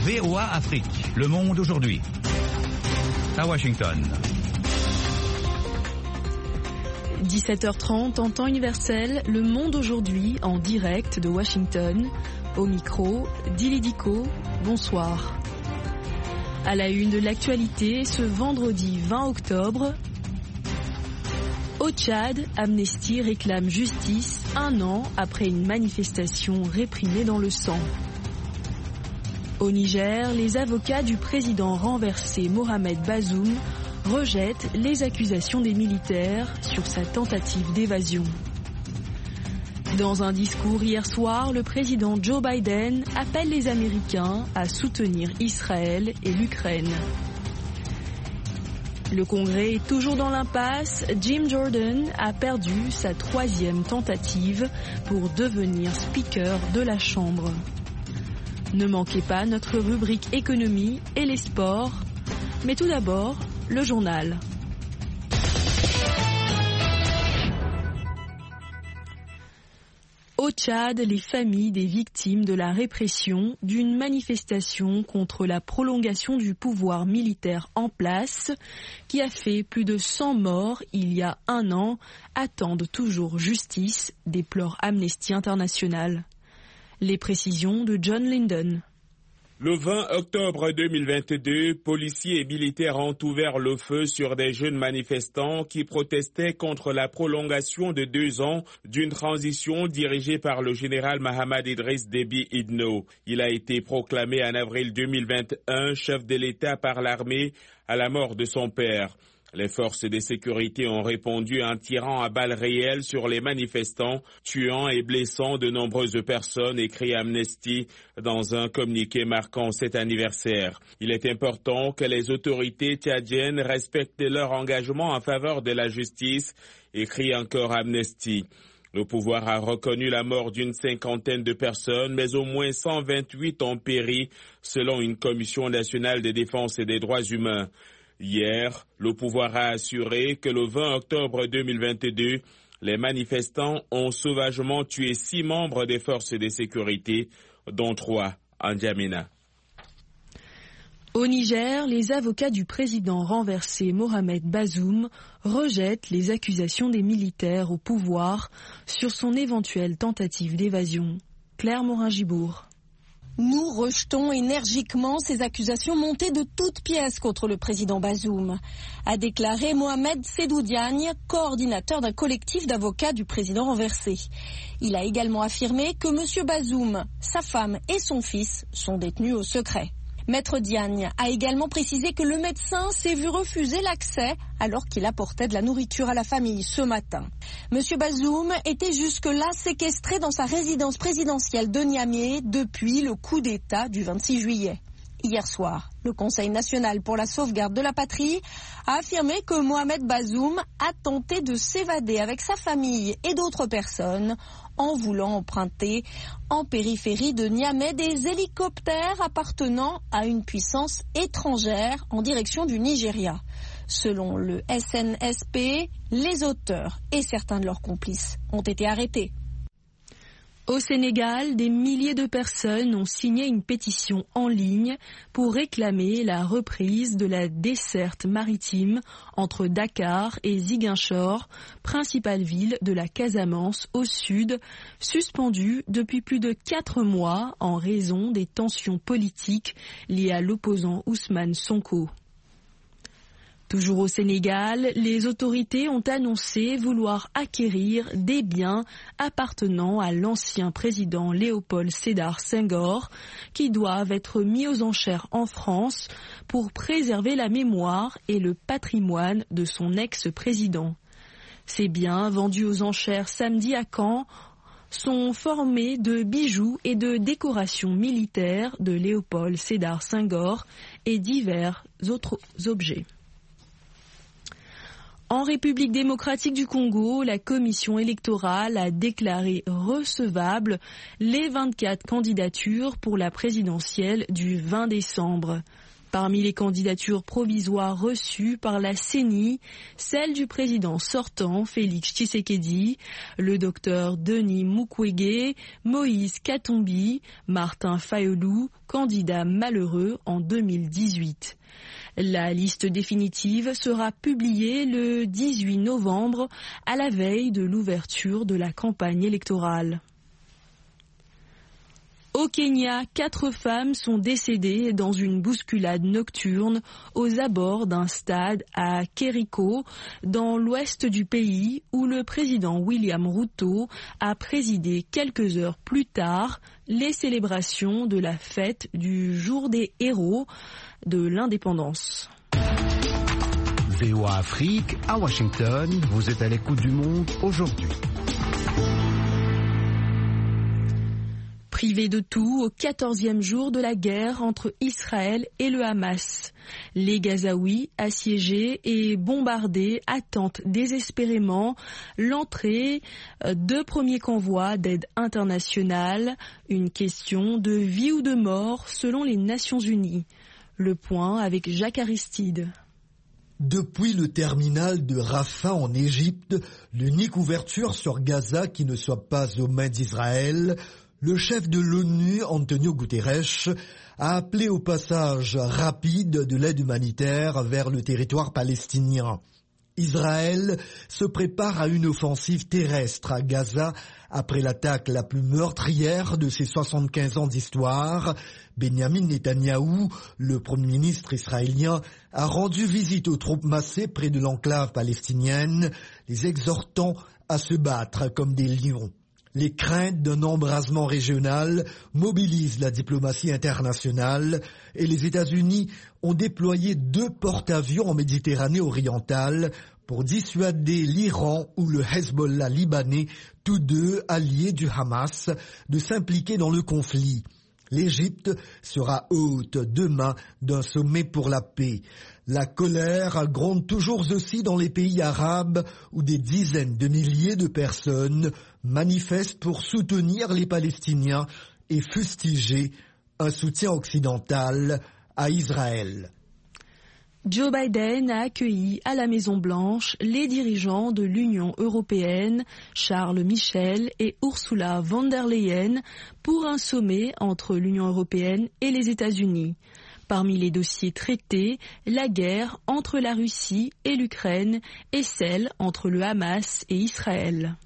VOA Afrique, le monde aujourd'hui. À Washington. 17h30 en temps universel, le monde aujourd'hui en direct de Washington. Au micro, Dili Diko, bonsoir. À la une de l'actualité, ce vendredi 20 octobre, au Tchad, Amnesty réclame justice 1 an après une manifestation réprimée dans le sang. Au Niger, les avocats du président renversé Mohamed Bazoum rejettent les accusations des militaires sur sa tentative d'évasion. Dans un discours hier soir, le président Joe Biden appelle les Américains à soutenir Israël et l'Ukraine. Le Congrès est toujours dans l'impasse. Jim Jordan a perdu sa 3e tentative pour devenir speaker de la Chambre. Ne manquez pas notre rubrique économie et les sports. Mais tout d'abord, le journal. Au Tchad, les familles des victimes de la répression d'une manifestation contre la prolongation du pouvoir militaire en place, qui a fait plus de 100 morts il y a 1 an, attendent toujours justice, déplore Amnesty International. Les précisions de John Linden. Le 20 octobre 2022, policiers et militaires ont ouvert le feu sur des jeunes manifestants qui protestaient contre la prolongation de 2 ans d'une transition dirigée par le général Mahamad Idriss Déby Itno. Il a été proclamé en avril 2021 chef de l'État par l'armée à la mort de son père. Les forces de sécurité ont répondu en tirant à balles réelles sur les manifestants, tuant et blessant de nombreuses personnes, écrit Amnesty dans un communiqué marquant cet anniversaire. Il est important que les autorités tchadiennes respectent leur engagement en faveur de la justice, écrit encore Amnesty. Le pouvoir a reconnu la mort d'une 50aine de personnes, mais au moins 128 ont péri, selon une commission nationale de défense des droits humains. Hier, le pouvoir a assuré que le 20 octobre 2022, les manifestants ont sauvagement tué 6 membres des forces de sécurité, dont 3 en N'Djamena. Au Niger, les avocats du président renversé Mohamed Bazoum rejettent les accusations des militaires au pouvoir sur son éventuelle tentative d'évasion. Claire Morin-Gibourg. Nous rejetons énergiquement ces accusations montées de toutes pièces contre le président Bazoum, a déclaré Mohamed Sédou Diagne, coordinateur d'un collectif d'avocats du président renversé. Il a également affirmé que M. Bazoum, sa femme et son fils sont détenus au secret. Maître Diagne a également précisé que le médecin s'est vu refuser l'accès alors qu'il apportait de la nourriture à la famille ce matin. Monsieur Bazoum était jusque-là séquestré dans sa résidence présidentielle de Niamey depuis le coup d'État du 26 juillet. Hier soir, le Conseil national pour la sauvegarde de la patrie a affirmé que Mohamed Bazoum a tenté de s'évader avec sa famille et d'autres personnes en voulant emprunter en périphérie de Niamey des hélicoptères appartenant à une puissance étrangère en direction du Nigeria. Selon le SNSP, les auteurs et certains de leurs complices ont été arrêtés. Au Sénégal, des milliers de personnes ont signé une pétition en ligne pour réclamer la reprise de la desserte maritime entre Dakar et Ziguinchor, principale ville de la Casamance au sud, suspendue depuis plus de 4 mois en raison des tensions politiques liées à l'opposant Ousmane Sonko. Toujours au Sénégal, les autorités ont annoncé vouloir acquérir des biens appartenant à l'ancien président Léopold Sédar Senghor qui doivent être mis aux enchères en France pour préserver la mémoire et le patrimoine de son ex-président. Ces biens, vendus aux enchères samedi à Caen, sont formés de bijoux et de décorations militaires de Léopold Sédar Senghor et divers autres objets. En République démocratique du Congo, la commission électorale a déclaré recevables les 24 candidatures pour la présidentielle du 20 décembre. Parmi les candidatures provisoires reçues par la CENI, celle du président sortant Félix Tshisekedi, le docteur Denis Mukwege, Moïse Katumbi, Martin Fayulu, candidat malheureux en 2018. La liste définitive sera publiée le 18 novembre, à la veille de l'ouverture de la campagne électorale. Au Kenya, 4 femmes sont décédées dans une bousculade nocturne aux abords d'un stade à Kericho, dans l'ouest du pays, où le président William Ruto a présidé quelques heures plus tard les célébrations de la fête du jour des héros de l'indépendance. VOA Afrique, à Washington, vous êtes à l'écoute du monde aujourd'hui. Privé de tout au 14e jour de la guerre entre Israël et le Hamas. Les Gazaouis, assiégés et bombardés, attendent désespérément l'entrée de premiers convois d'aide internationale, une question de vie ou de mort selon les Nations Unies. Le point avec Jacques Aristide. Depuis le terminal de Rafah en Égypte, l'unique ouverture sur Gaza qui ne soit pas aux mains d'Israël, le chef de l'ONU, Antonio Guterres, a appelé au passage rapide de l'aide humanitaire vers le territoire palestinien. Israël se prépare à une offensive terrestre à Gaza après l'attaque la plus meurtrière de ses 75 ans d'histoire. Benjamin Netanyahou, le Premier ministre israélien, a rendu visite aux troupes massées près de l'enclave palestinienne, les exhortant à se battre comme des lions. Les craintes d'un embrasement régional mobilisent la diplomatie internationale et les États-Unis ont déployé 2 porte-avions en Méditerranée orientale pour dissuader l'Iran ou le Hezbollah libanais, tous deux alliés du Hamas, de s'impliquer dans le conflit. L'Égypte sera hôte demain d'un sommet pour la paix. La colère gronde toujours aussi dans les pays arabes où des dizaines de milliers de personnes manifestent pour soutenir les Palestiniens et fustiger un soutien occidental à Israël. Joe Biden a accueilli à la Maison-Blanche les dirigeants de l'Union européenne, Charles Michel et Ursula von der Leyen, pour un sommet entre l'Union européenne et les États-Unis. Parmi les dossiers traités, la guerre entre la Russie et l'Ukraine et celle entre le Hamas et Israël.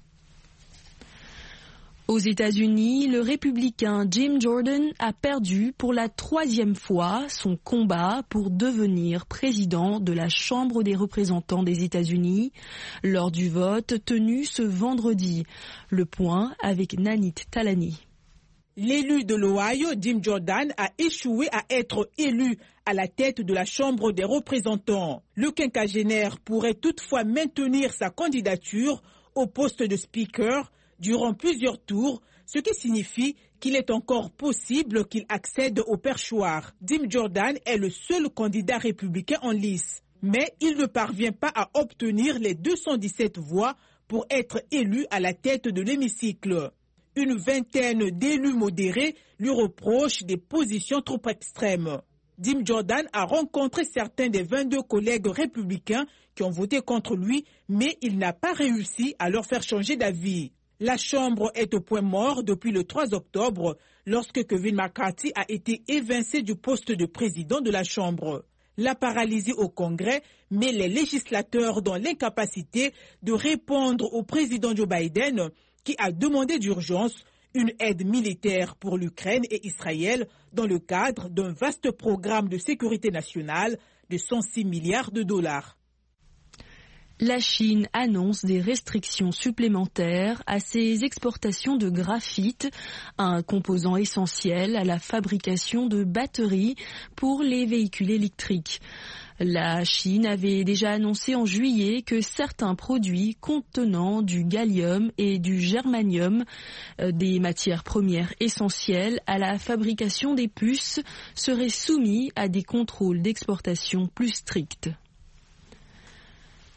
Aux États-Unis, le républicain Jim Jordan a perdu pour la 3e fois son combat pour devenir président de la Chambre des représentants des États-Unis lors du vote tenu ce vendredi. Le point avec Nanit Talani. L'élu de l'Ohio, Jim Jordan, a échoué à être élu à la tête de la Chambre des représentants. Le quinquagénaire pourrait toutefois maintenir sa candidature au poste de speaker durant plusieurs tours, ce qui signifie qu'il est encore possible qu'il accède au perchoir. Jim Jordan est le seul candidat républicain en lice, mais il ne parvient pas à obtenir les 217 voix pour être élu à la tête de l'hémicycle. Une vingtaine d'élus modérés lui reprochent des positions trop extrêmes. Jim Jordan a rencontré certains des 22 collègues républicains qui ont voté contre lui, mais il n'a pas réussi à leur faire changer d'avis. La Chambre est au point mort depuis le 3 octobre, lorsque Kevin McCarthy a été évincé du poste de président de la Chambre. La paralysie au Congrès met les législateurs dans l'incapacité de répondre au président Joe Biden, qui a demandé d'urgence une aide militaire pour l'Ukraine et Israël dans le cadre d'un vaste programme de sécurité nationale de 106 milliards de dollars. La Chine annonce des restrictions supplémentaires à ses exportations de graphite, un composant essentiel à la fabrication de batteries pour les véhicules électriques. La Chine avait déjà annoncé en juillet que certains produits contenant du gallium et du germanium, des matières premières essentielles à la fabrication des puces, seraient soumis à des contrôles d'exportation plus stricts.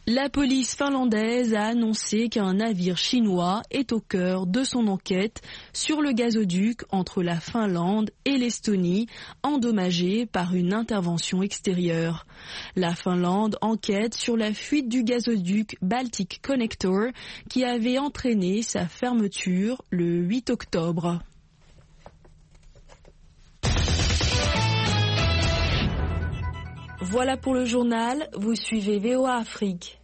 La police finlandaise a annoncé qu'un navire chinois est au cœur de son enquête sur le gazoduc entre la Finlande et l'Estonie, endommagé par une intervention extérieure. La Finlande enquête sur la fuite du gazoduc Baltic Connector qui avait entraîné sa fermeture le 8 octobre. Voilà pour le journal, vous suivez VOA Afrique.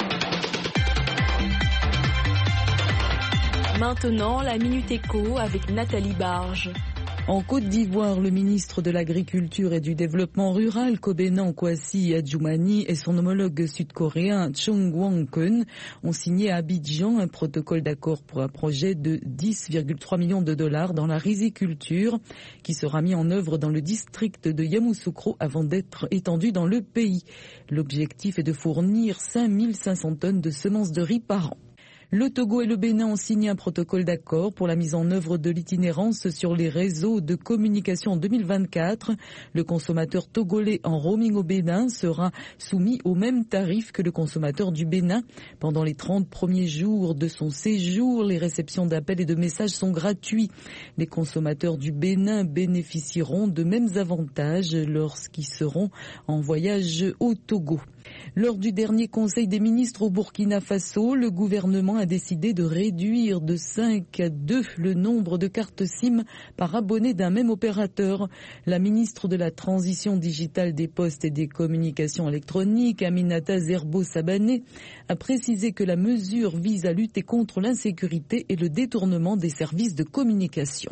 Maintenant, la Minute Éco avec Nathalie Barge. En Côte d'Ivoire, le ministre de l'Agriculture et du Développement rural, Kobenan Kwasi Adjoumani, et son homologue sud-coréen Chung Won-keun ont signé à Abidjan un protocole d'accord pour un projet de 10,3 millions de dollars dans la riziculture qui sera mis en œuvre dans le district de Yamoussoukro avant d'être étendu dans le pays. L'objectif est de fournir 5500 tonnes de semences de riz par an. Le Togo et le Bénin ont signé un protocole d'accord pour la mise en œuvre de l'itinérance sur les réseaux de communication en 2024. Le consommateur togolais en roaming au Bénin sera soumis au même tarif que le consommateur du Bénin. Pendant les 30 premiers jours de son séjour, les réceptions d'appels et de messages sont gratuits. Les consommateurs du Bénin bénéficieront de mêmes avantages lorsqu'ils seront en voyage au Togo. Lors du dernier Conseil des ministres au Burkina Faso, le gouvernement a décidé de réduire de 5 à 2 le nombre de cartes SIM par abonné d'un même opérateur. La ministre de la Transition digitale des postes et des communications électroniques, Aminata Zerbo Sabané, a précisé que la mesure vise à lutter contre l'insécurité et le détournement des services de communication.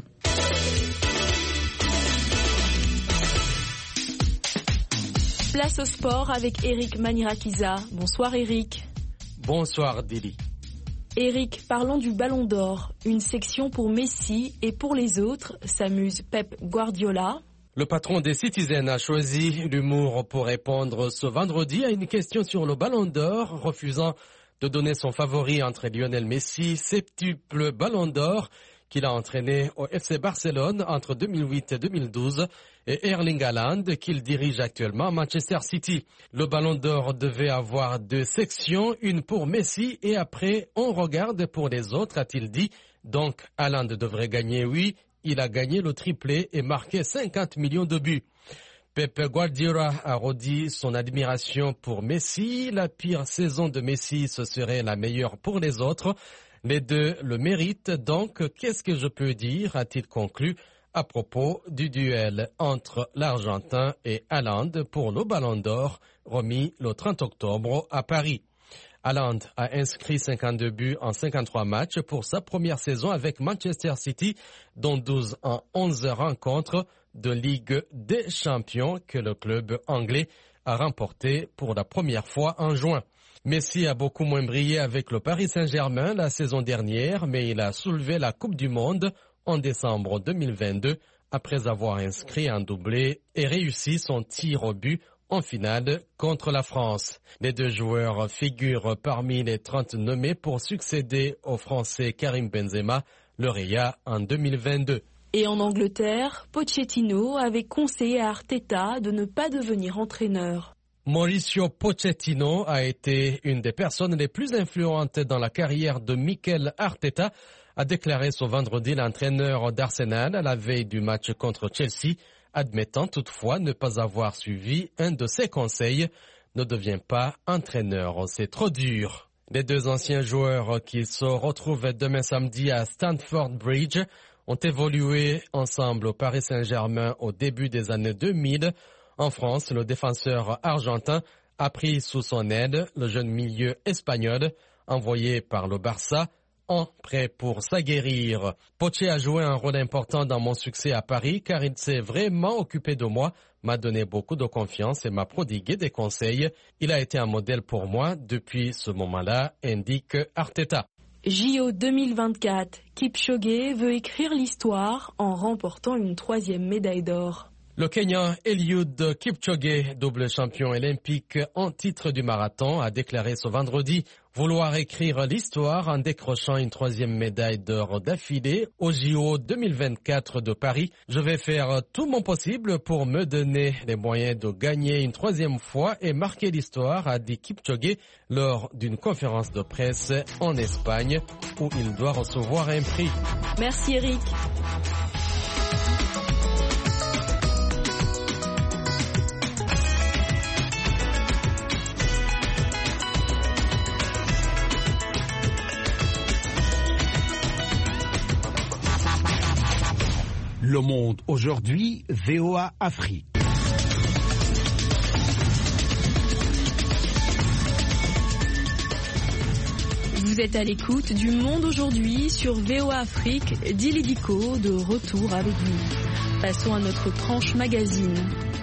Place au sport avec Eric Manirakiza. Bonsoir Eric. Bonsoir Dili. Eric, parlons du Ballon d'Or. Une section pour Messi et pour les autres, s'amuse Pep Guardiola. Le patron des Citizens a choisi l'humour pour répondre ce vendredi à une question sur le Ballon d'Or, refusant de donner son favori entre Lionel Messi, septuple Ballon d'Or, qu'il a entraîné au FC Barcelone entre 2008 et 2012, et Erling Haaland, qu'il dirige actuellement à Manchester City. Le Ballon d'Or devait avoir 2 sections, une pour Messi et après on regarde pour les autres, a-t-il dit. Donc Haaland devrait gagner, oui, il a gagné le triplé et marqué 50 millions de buts. Pep Guardiola a redit son admiration pour Messi. La pire saison de Messi, ce serait la meilleure pour les autres. Les deux le méritent, donc qu'est-ce que je peux dire, a-t-il conclu à propos du duel entre l'Argentin et Haaland pour le Ballon d'Or remis le 30 octobre à Paris. Haaland a inscrit 52 buts en 53 matchs pour sa première saison avec Manchester City, dont 12 en 11 rencontres de Ligue des Champions que le club anglais a remporté pour la première fois en juin. Messi a beaucoup moins brillé avec le Paris Saint-Germain la saison dernière, mais il a soulevé la Coupe du Monde en décembre 2022 après avoir inscrit un doublé et réussi son tir au but en finale contre la France. Les deux joueurs figurent parmi les 30 nommés pour succéder au Français Karim Benzema, lauréat en 2022. Et en Angleterre, Pochettino avait conseillé à Arteta de ne pas devenir entraîneur. Mauricio Pochettino a été une des personnes les plus influentes dans la carrière de Mikel Arteta, a déclaré ce vendredi l'entraîneur d'Arsenal à la veille du match contre Chelsea, admettant toutefois ne pas avoir suivi un de ses conseils. Ne deviens pas entraîneur, c'est trop dur. Les deux anciens joueurs qui se retrouvent demain samedi à Stamford Bridge ont évolué ensemble au Paris Saint-Germain au début des années 2000. En France, le défenseur argentin a pris sous son aile le jeune milieu espagnol envoyé par le Barça en prêt pour s'aguerrir. Poche a joué un rôle important dans mon succès à Paris car il s'est vraiment occupé de moi, m'a donné beaucoup de confiance et m'a prodigué des conseils. Il a été un modèle pour moi depuis ce moment-là, indique Arteta. JO 2024, Kipchoge veut écrire l'histoire en remportant une 3e médaille d'or. Le Kenyan Eliud Kipchoge, double champion olympique en titre du marathon, a déclaré ce vendredi vouloir écrire l'histoire en décrochant une 3e médaille d'or d'affilée au JO 2024 de Paris. Je vais faire tout mon possible pour me donner les moyens de gagner une 3e fois et marquer l'histoire, a dit Kipchoge lors d'une conférence de presse en Espagne où il doit recevoir un prix. Merci Eric. Le Monde aujourd'hui, VOA Afrique. Vous êtes à l'écoute du Monde aujourd'hui sur VOA Afrique. Dili Diko de retour avec vous. Passons à notre tranche magazine.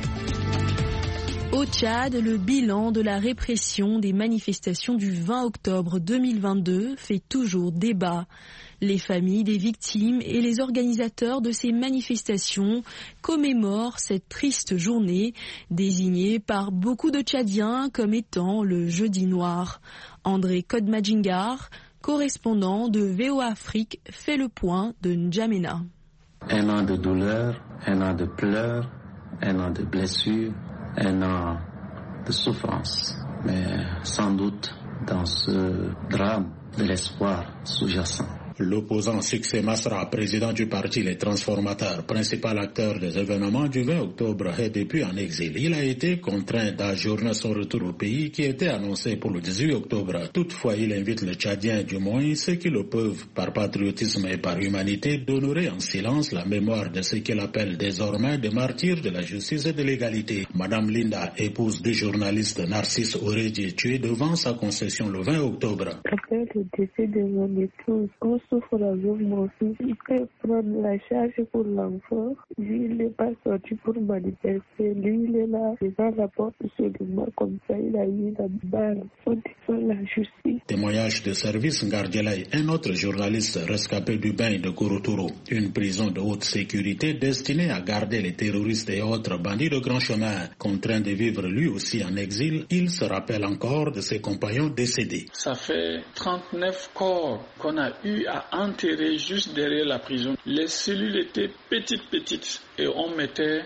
Au Tchad, le bilan de la répression des manifestations du 20 octobre 2022 fait toujours débat. Les familles des victimes et les organisateurs de ces manifestations commémorent cette triste journée, désignée par beaucoup de Tchadiens comme étant le Jeudi noir. André Kodmadjingar, correspondant de VOA Afrique, fait le point de N'Djamena. Un an de douleur, un an de pleurs, un an de blessures, un an de souffrance. Mais sans doute, dans ce drame, de l'espoir sous-jacent. L'opposant Succès Masra, président du parti Les Transformateurs, principal acteur des événements du 20 octobre, est depuis en exil. Il a été contraint d'ajourner son retour au pays qui était annoncé pour le 18 octobre. Toutefois, il invite les Tchadiens, du moins ceux qui le peuvent, par patriotisme et par humanité, d'honorer en silence la mémoire de ce qu'il appelle désormais des martyrs de la justice et de l'égalité. Madame Linda, épouse du journaliste Narcisse Oredji, tuée devant sa concession le 20 octobre. Après le décès de mon épouse, souffre avec mon fils, il peut prendre la charge pour l'enfant. Lui, il n'est pas sorti pour manifester. Lui, il est là devant la porte seulement comme ça. Il a eu la balle. Faut défendre la justice. Témoignage de service Ngardielaï, un autre journaliste rescapé du bain de Korotoro, une prison de haute sécurité destinée à garder les terroristes et autres bandits de grand chemin. Contraint de vivre lui aussi en exil, il se rappelle encore de ses compagnons décédés. Ça fait 39 corps qu'on a eu à enterrer juste derrière la prison. Les cellules étaient petites et on mettait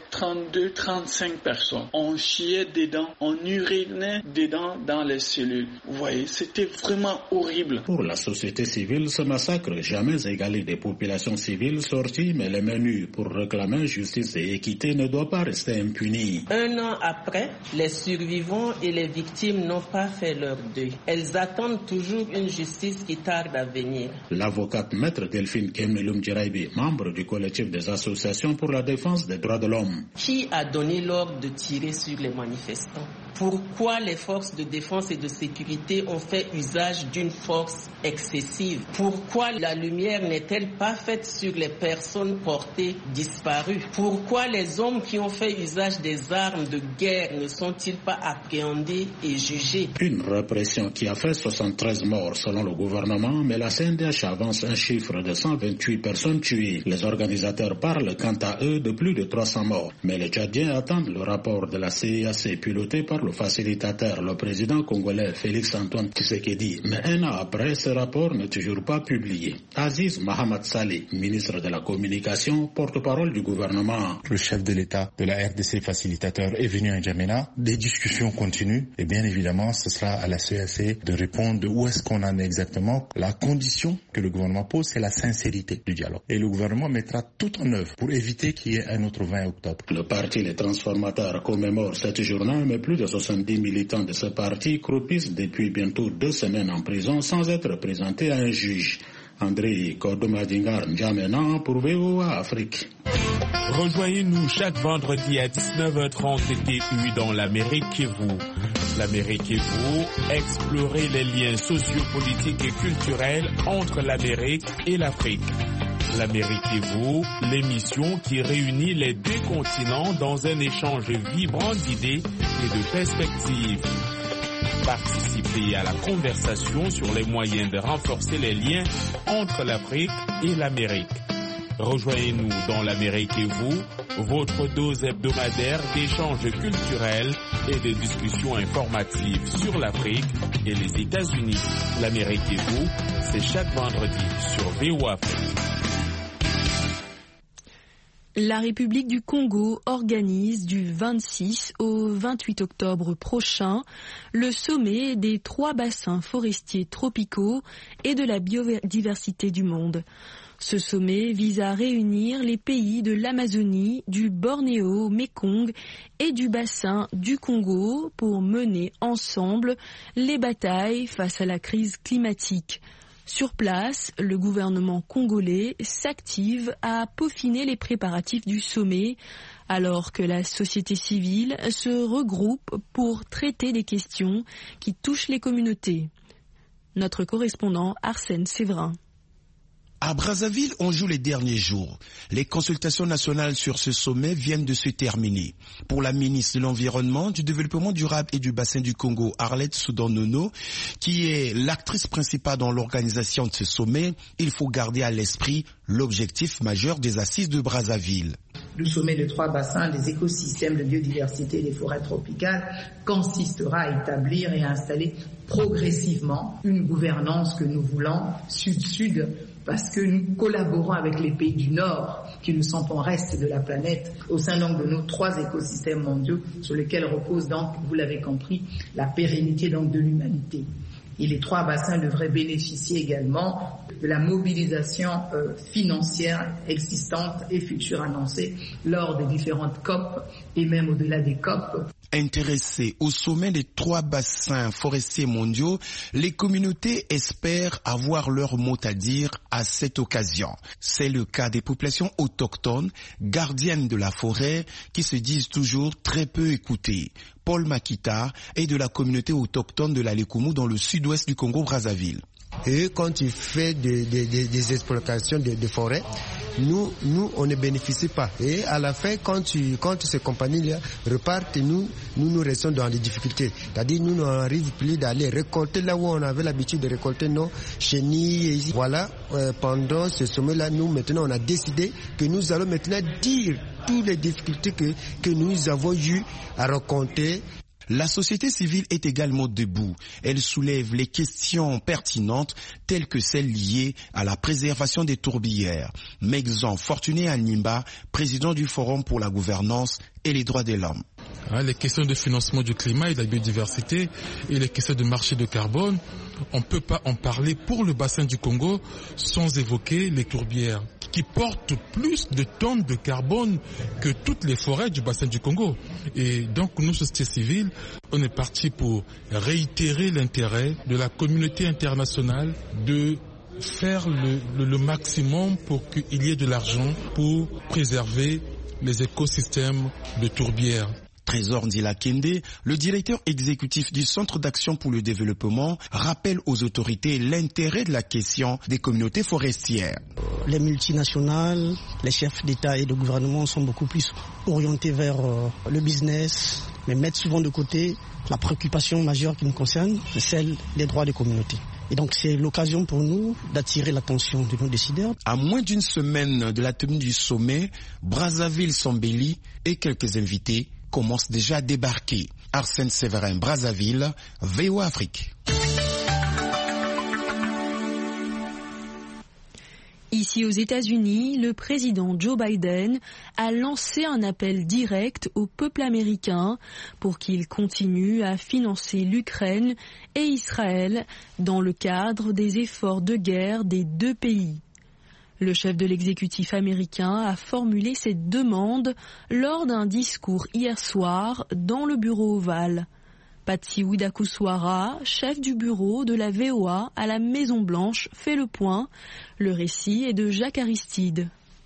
32-35 personnes. On chiait dedans, on urinait dedans dans les cellules. Vous voyez, c'était vraiment horrible. Pour la société civile, ce massacre jamais égalé des populations civiles sorties mais les mains nues pour réclamer justice et équité ne doit pas rester impuni. Un an après, les survivants et les victimes n'ont pas fait leur deuil. Elles attendent toujours une justice qui tarde à venir. L'avocate maître Delphine Kemelum Djiraibi, membre du collectif des associations pour la défense des droits de l'homme. Qui a donné l'ordre de tirer sur les manifestants? Pourquoi les forces de défense et de sécurité ont fait usage d'une force excessive? Pourquoi la lumière n'est-elle pas faite sur les personnes portées disparues? Pourquoi les hommes qui ont fait usage des armes de guerre ne sont-ils pas appréhendés et jugés? Une répression qui a fait 73 morts selon le gouvernement, mais la CNDH avance un chiffre de 128 personnes tuées. Les organisateurs parlent quant à eux de plus de 300 morts. Mais les Tchadiens attendent le rapport de la CIAC piloté par le facilitateur, le président congolais Félix Antoine Tshisekedi. Mais un an après, ce rapport n'est toujours pas publié. Aziz Mohamed Saleh, ministre de la Communication, porte-parole du gouvernement. Le chef de l'État de la RDC facilitateur est venu à N'Djamena. Des discussions continuent et bien évidemment, ce sera à la CIAC de répondre de où est-ce qu'on en est exactement. La condition que le gouvernement pose, c'est la sincérité du dialogue. Et le gouvernement mettra tout en œuvre pour éviter qu'il y ait un autre 20 octobre. Le parti Les Transformateurs commémore cette journée, mais plus de 70 militants de ce parti croupissent depuis bientôt 2 semaines en prison sans être présentés à un juge. André Kodmadjingar N'Djamena pour VOA Afrique. Rejoignez-nous chaque vendredi à 19h30 TTU dans l'Amérique et vous. L'Amérique et vous, explorez les liens sociopolitiques et culturels entre l'Amérique et l'Afrique. L'Amérique et vous, l'émission qui réunit les 2 continents dans un échange vibrant d'idées et de perspectives. Participez à la conversation sur les moyens de renforcer les liens entre l'Afrique et l'Amérique. Rejoignez-nous dans l'Amérique et vous votre dose hebdomadaire d'échanges culturels et de discussions informatives sur l'Afrique et les États-Unis. L'Amérique et vous, c'est chaque vendredi sur VOA Afrique. La République du Congo organise du 26 au 28 octobre prochain le sommet des 3 bassins forestiers tropicaux et de la biodiversité du monde. Ce sommet vise à réunir les pays de l'Amazonie, du Bornéo, Mékong et du bassin du Congo pour mener ensemble les batailles face à la crise climatique. Sur place, le gouvernement congolais s'active à peaufiner les préparatifs du sommet, alors que la société civile se regroupe pour traiter des questions qui touchent les communautés. Notre correspondant Arsène Séverin. À Brazzaville, on joue les derniers jours. Les consultations nationales sur ce sommet viennent de se terminer. Pour la ministre de l'Environnement, du Développement durable et du bassin du Congo, Arlette Soudan-Nono, qui est l'actrice principale dans l'organisation de ce sommet, il faut garder à l'esprit l'objectif majeur des assises de Brazzaville. Le sommet de 3 bassins, les écosystèmes de biodiversité et des forêts tropicales, consistera à établir et à installer progressivement une gouvernance que nous voulons sud-sud, parce que nous collaborons avec les pays du Nord, qui ne sont pas en reste de la planète, au sein donc de nos 3 écosystèmes mondiaux, sur lesquels repose donc, vous l'avez compris, la pérennité donc de l'humanité. Et les 3 bassins devraient bénéficier également de la mobilisation financière existante et future annoncée lors des différentes COP et même au-delà des COP. Intéressés au sommet des 3 bassins forestiers mondiaux, les communautés espèrent avoir leur mot à dire à cette occasion. C'est le cas des populations autochtones, gardiennes de la forêt, qui se disent toujours très peu écoutées. Paul Makita est de la communauté autochtone de la Lekumu dans le sud-ouest du Congo-Brazzaville. Et quand tu fais des exploitations de forêt, nous, on ne bénéficie pas. Et à la fin, quand ces compagnies-là repartent, nous restons dans les difficultés. C'est-à-dire, nous n'arrivons plus d'aller récolter là où on avait l'habitude de récolter nos chenilles. Voilà, pendant ce sommet-là, nous, maintenant, on a décidé que nous allons maintenant dire toutes les difficultés que nous avons eues à raconter. La société civile est également debout. Elle soulève les questions pertinentes telles que celles liées à la préservation des tourbières. Megzan Fortuné Animba, président du Forum pour la gouvernance et les droits de l'homme. Les questions de financement du climat et de la biodiversité et les questions de marché de carbone, on ne peut pas en parler pour le bassin du Congo sans évoquer les tourbières qui portent plus de tonnes de carbone que toutes les forêts du bassin du Congo. Et donc, nous, société civile, on est parti pour réitérer l'intérêt de la communauté internationale de faire le maximum pour qu'il y ait de l'argent pour préserver les écosystèmes de tourbières. Trésor Ndila Kende, le directeur exécutif du Centre d'action pour le développement, rappelle aux autorités l'intérêt de la question des communautés forestières. Les multinationales, les chefs d'État et de gouvernement sont beaucoup plus orientés vers le business, mais mettent souvent de côté la préoccupation majeure qui nous concerne, c'est celle des droits des communautés. Et donc c'est l'occasion pour nous d'attirer l'attention de nos décideurs. À moins d'une semaine de la tenue du sommet, Brazzaville s'embellit et quelques invités commence déjà à débarquer. Arsène Séverin, Brazzaville, VOA Afrique. Ici aux États-Unis, le président Joe Biden a lancé un appel direct au peuple américain pour qu'il continue à financer l'Ukraine et Israël dans le cadre des efforts de guerre des 2 pays. Le chef de l'exécutif américain a formulé cette demande lors d'un discours hier soir dans le bureau ovale. Patsy Widakuswara, chef du bureau de la VOA à la Maison-Blanche, fait le point. Le récit est de Jacques Aristide.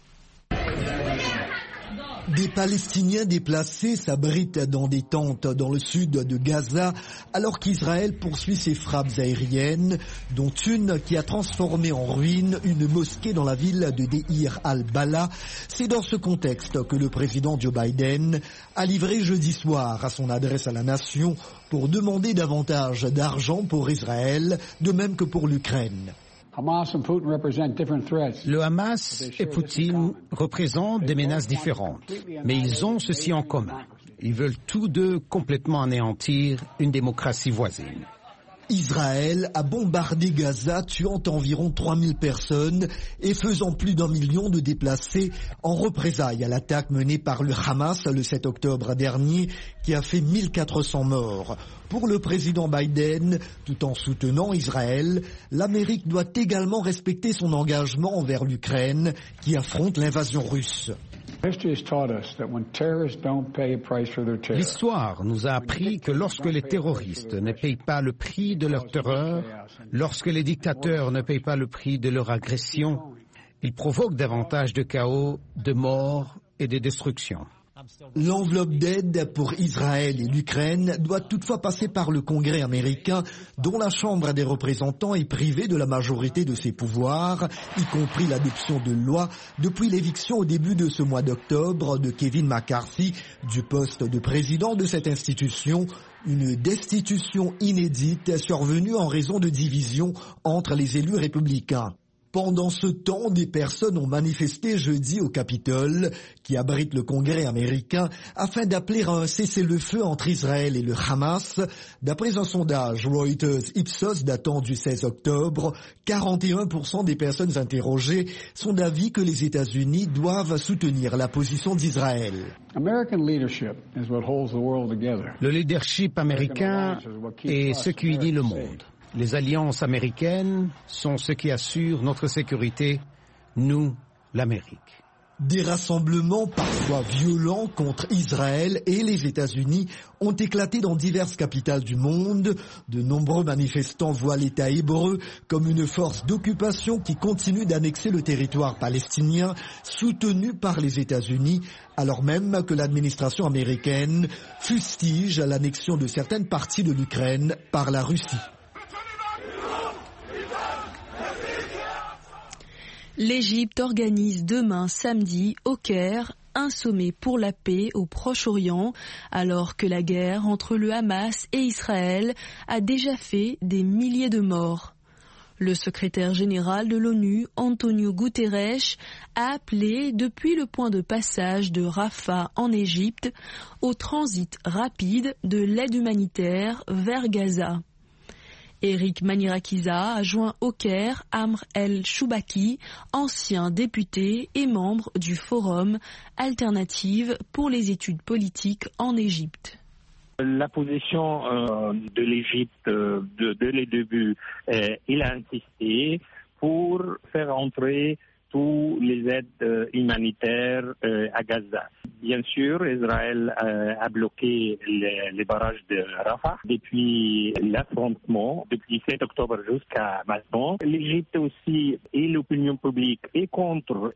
Des Palestiniens déplacés s'abritent dans des tentes dans le sud de Gaza alors qu'Israël poursuit ses frappes aériennes, dont une qui a transformé en ruine une mosquée dans la ville de Deir al-Bala. C'est dans ce contexte que le président Joe Biden a livré jeudi soir à son adresse à la nation pour demander davantage d'argent pour Israël, de même que pour l'Ukraine. Le Hamas et Poutine représentent des menaces différentes, mais ils ont ceci en commun. Ils veulent tous deux complètement anéantir une démocratie voisine. Israël a bombardé Gaza, tuant environ 3000 personnes et faisant plus d'1 million de déplacés en représailles à l'attaque menée par le Hamas le 7 octobre dernier qui a fait 1400 morts. Pour le président Biden, tout en soutenant Israël, l'Amérique doit également respecter son engagement envers l'Ukraine qui affronte l'invasion russe. L'histoire nous a appris que lorsque les terroristes ne payent pas le prix de leur terreur, lorsque les dictateurs ne payent pas le prix de leur agression, ils provoquent davantage de chaos, de morts et de destruction. L'enveloppe d'aide pour Israël et l'Ukraine doit toutefois passer par le Congrès américain, dont la Chambre des représentants est privée de la majorité de ses pouvoirs, y compris l'adoption de lois, depuis l'éviction au début de ce mois d'octobre de Kevin McCarthy du poste de président de cette institution, une destitution inédite survenue en raison de divisions entre les élus républicains. Pendant ce temps, des personnes ont manifesté jeudi au Capitole, qui abrite le Congrès américain, afin d'appeler à un cessez-le-feu entre Israël et le Hamas. D'après un sondage Reuters Ipsos datant du 16 octobre, 41% des personnes interrogées sont d'avis que les États-Unis doivent soutenir la position d'Israël. Le leadership américain est ce qui unit le monde. Les alliances américaines sont ce qui assure notre sécurité, nous, l'Amérique. Des rassemblements parfois violents contre Israël et les États-Unis ont éclaté dans diverses capitales du monde. De nombreux manifestants voient l'État hébreu comme une force d'occupation qui continue d'annexer le territoire palestinien soutenu par les États-Unis, alors même que l'administration américaine fustige l'annexion de certaines parties de l'Ukraine par la Russie. L'Égypte organise demain samedi au Caire un sommet pour la paix au Proche-Orient, alors que la guerre entre le Hamas et Israël a déjà fait des milliers de morts. Le secrétaire général de l'ONU, Antonio Guterres, a appelé depuis le point de passage de Rafah en Égypte au transit rapide de l'aide humanitaire vers Gaza. Eric Manirakiza a joint au Caire Amr El-Choubaki, ancien député et membre du Forum Alternative pour les études politiques en Égypte. La position de l'Égypte dès le début, il a insisté pour faire entrer tous les aides humanitaires à Gaza. Bien sûr, Israël a bloqué les barrages de Rafah depuis l'affrontement, depuis 7 octobre jusqu'à maintenant. L'Égypte aussi et l'opinion publique est contre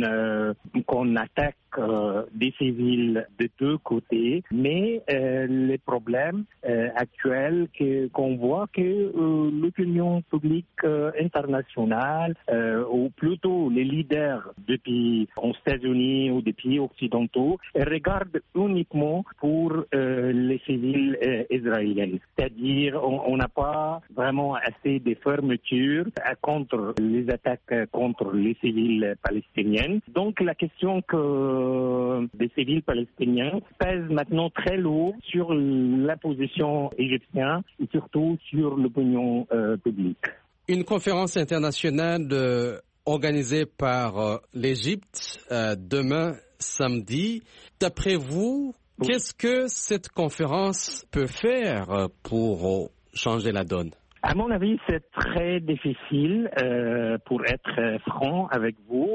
qu'on attaque des civils de deux côtés, mais le problème actuel qu'on voit que l'opinion publique internationale, ou plutôt les leaders des pays aux États-Unis ou des pays occidentaux, regardent uniquement pour les civils israéliens. C'est-à-dire on n'a pas vraiment assez de fermeture contre les attaques contre les civils palestiniens. Donc la question des civils palestiniens pèse maintenant très lourd sur la position égyptienne et surtout sur l'opinion publique. Une conférence internationale organisée par l'Égypte demain samedi. D'après vous, qu'est-ce que cette conférence peut faire pour changer la donne? À mon avis, c'est très difficile, pour être franc avec vous,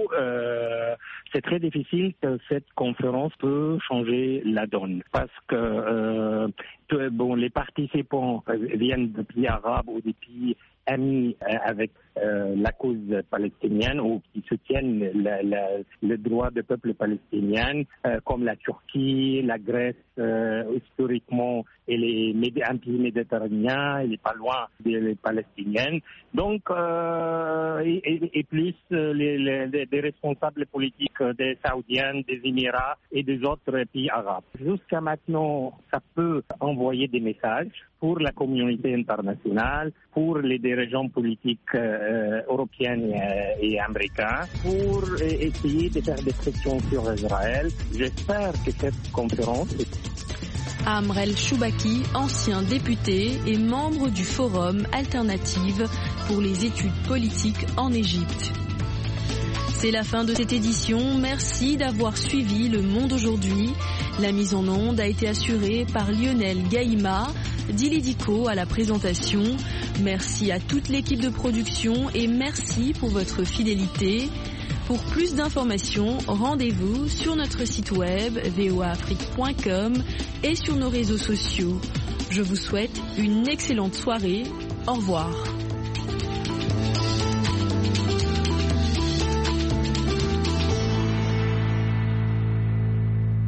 c'est très difficile que cette conférence peut changer la donne. Parce que les participants viennent de pays arabes ou des pays amis avec la cause palestinienne ou qui soutiennent le droit du peuple palestinien, comme la Turquie, la Grèce, historiquement, et un pays méditerranéen, il n'est pas loin des Palestiniens. Donc, et plus des responsables politiques des Saoudiens, des Émirats et des autres pays arabes. Jusqu'à maintenant, ça peut envoyer des messages pour la communauté internationale, pour les dirigeants politiques européens et américains pour essayer de faire des pressions sur Israël. J'espère que cette conférence... Amrel Choubaki, ancien député et membre du Forum Alternative pour les études politiques en Égypte. C'est la fin de cette édition. Merci d'avoir suivi Le Monde aujourd'hui. La mise en onde a été assurée par Lionel Gaïma, Dili Diko à la présentation. Merci à toute l'équipe de production et merci pour votre fidélité. Pour plus d'informations, rendez-vous sur notre site web voaafrique.com et sur nos réseaux sociaux. Je vous souhaite une excellente soirée. Au revoir.